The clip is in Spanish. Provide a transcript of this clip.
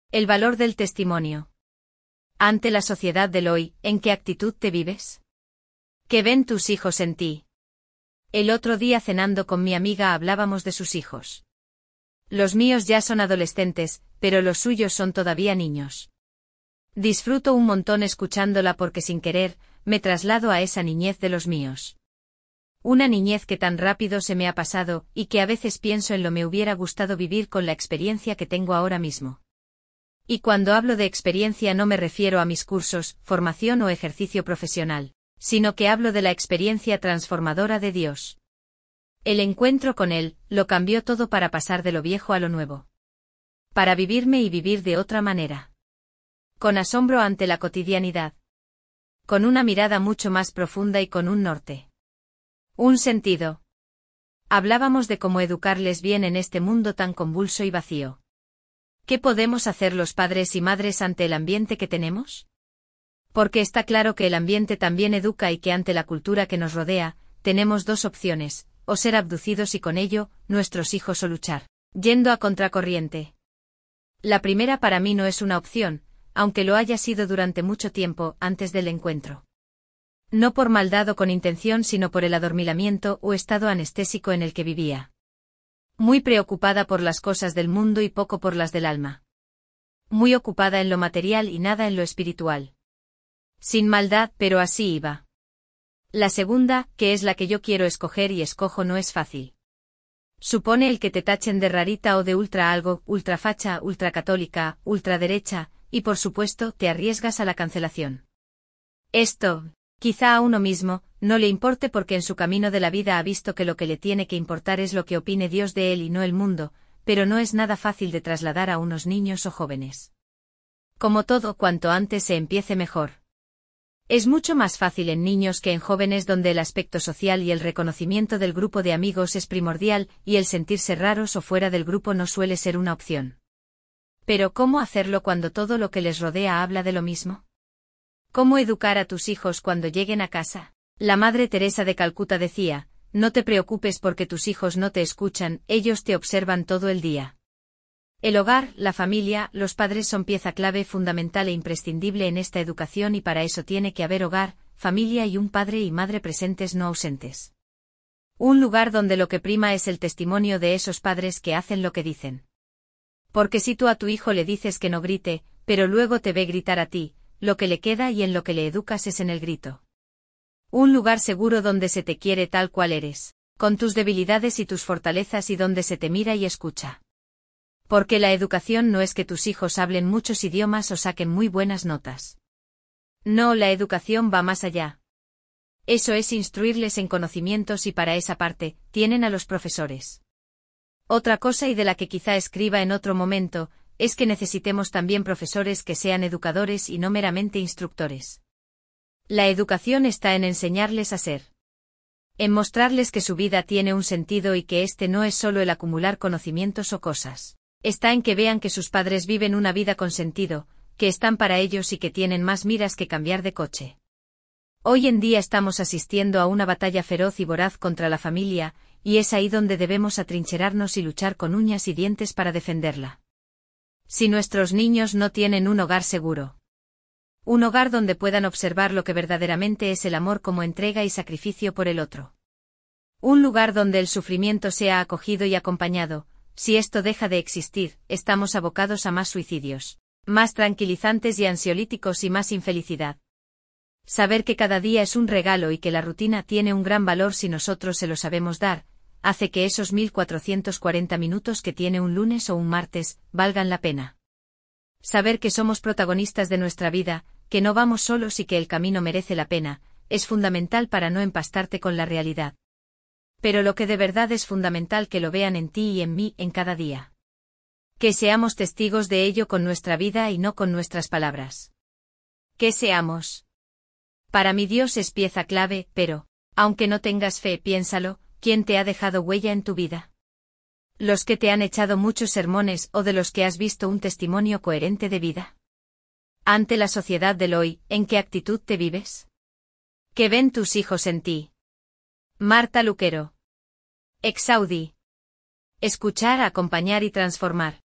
El valor del testimonio. Ante la sociedad del hoy, ¿en qué actitud te vives? ¿Qué ven tus hijos en ti? El otro día cenando con mi amiga hablábamos de sus hijos. Los míos ya son adolescentes, pero los suyos son todavía niños. Disfruto un montón escuchándola porque sin querer, me traslado a esa niñez de los míos. Una niñez que tan rápido se me ha pasado, y que a veces pienso en lo me hubiera gustado vivir con la experiencia que tengo ahora mismo. Y cuando hablo de experiencia no me refiero a mis cursos, formación o ejercicio profesional, sino que hablo de la experiencia transformadora de Dios. El encuentro con Él, lo cambió todo para pasar de lo viejo a lo nuevo. Para vivirme y vivir de otra manera. Con asombro ante la cotidianidad. Con una mirada mucho más profunda y con un norte. Un sentido. Hablábamos de cómo educarles bien en este mundo tan convulso y vacío. ¿Qué podemos hacer los padres y madres ante el ambiente que tenemos? Porque está claro que el ambiente también educa y que ante la cultura que nos rodea, tenemos dos opciones, o ser abducidos y con ello, nuestros hijos o luchar, yendo a contracorriente. La primera para mí no es una opción, aunque lo haya sido durante mucho tiempo antes del encuentro. No por maldad o con intención sino por el adormilamiento o estado anestésico en el que vivía. Muy preocupada por las cosas del mundo y poco por las del alma. Muy ocupada en lo material y nada en lo espiritual. Sin maldad, pero así iba. La segunda, que es la que yo quiero escoger y escojo, no es fácil. Supone el que te tachen de rarita o de ultra algo, ultrafacha, ultracatólica, ultraderecha, y por supuesto te arriesgas a la cancelación. Esto, quizá a uno mismo, no le importe porque en su camino de la vida ha visto que lo que le tiene que importar es lo que opine Dios de él y no el mundo, pero no es nada fácil de trasladar a unos niños o jóvenes. Como todo, cuanto antes se empiece mejor. Es mucho más fácil en niños que en jóvenes donde el aspecto social y el reconocimiento del grupo de amigos es primordial y el sentirse raros o fuera del grupo no suele ser una opción. Pero ¿cómo hacerlo cuando todo lo que les rodea habla de lo mismo? ¿Cómo educar a tus hijos cuando lleguen a casa? La Madre Teresa de Calcuta decía, no te preocupes porque tus hijos no te escuchan, ellos te observan todo el día. El hogar, la familia, los padres son pieza clave fundamental e imprescindible en esta educación y para eso tiene que haber hogar, familia y un padre y madre presentes no ausentes. Un lugar donde lo que prima es el testimonio de esos padres que hacen lo que dicen. Porque si tú a tu hijo le dices que no grite, pero luego te ve gritar a ti, lo que le queda y en lo que le educas es en el grito. Un lugar seguro donde se te quiere tal cual eres, con tus debilidades y tus fortalezas y donde se te mira y escucha. Porque la educación no es que tus hijos hablen muchos idiomas o saquen muy buenas notas. No, la educación va más allá. Eso es instruirles en conocimientos y para esa parte, tienen a los profesores. Otra cosa y de la que quizá escriba en otro momento, es que necesitemos también profesores que sean educadores y no meramente instructores. La educación está en enseñarles a ser. En mostrarles que su vida tiene un sentido y que este no es solo el acumular conocimientos o cosas. Está en que vean que sus padres viven una vida con sentido, que están para ellos y que tienen más miras que cambiar de coche. Hoy en día estamos asistiendo a una batalla feroz y voraz contra la familia, y es ahí donde debemos atrincherarnos y luchar con uñas y dientes para defenderla. Si nuestros niños no tienen un hogar seguro. Un hogar donde puedan observar lo que verdaderamente es el amor como entrega y sacrificio por el otro. Un lugar donde el sufrimiento sea acogido y acompañado. Si esto deja de existir, estamos abocados a más suicidios, más tranquilizantes y ansiolíticos y más infelicidad. Saber que cada día es un regalo y que la rutina tiene un gran valor si nosotros se lo sabemos dar, hace que esos 1440 minutos que tiene un lunes o un martes, valgan la pena. Saber que somos protagonistas de nuestra vida, que no vamos solos y que el camino merece la pena, es fundamental para no empastarte con la realidad. Pero lo que de verdad es fundamental que lo vean en ti y en mí en cada día. Que seamos testigos de ello con nuestra vida y no con nuestras palabras. Que seamos. Para mí Dios es pieza clave, pero, aunque no tengas fe, piénsalo, ¿quién te ha dejado huella en tu vida? ¿Los que te han echado muchos sermones o de los que has visto un testimonio coherente de vida? Ante la sociedad del hoy, ¿en qué actitud te vives? ¿Qué ven tus hijos en ti? Marta Luquero. Exaudi. Escuchar, acompañar y transformar.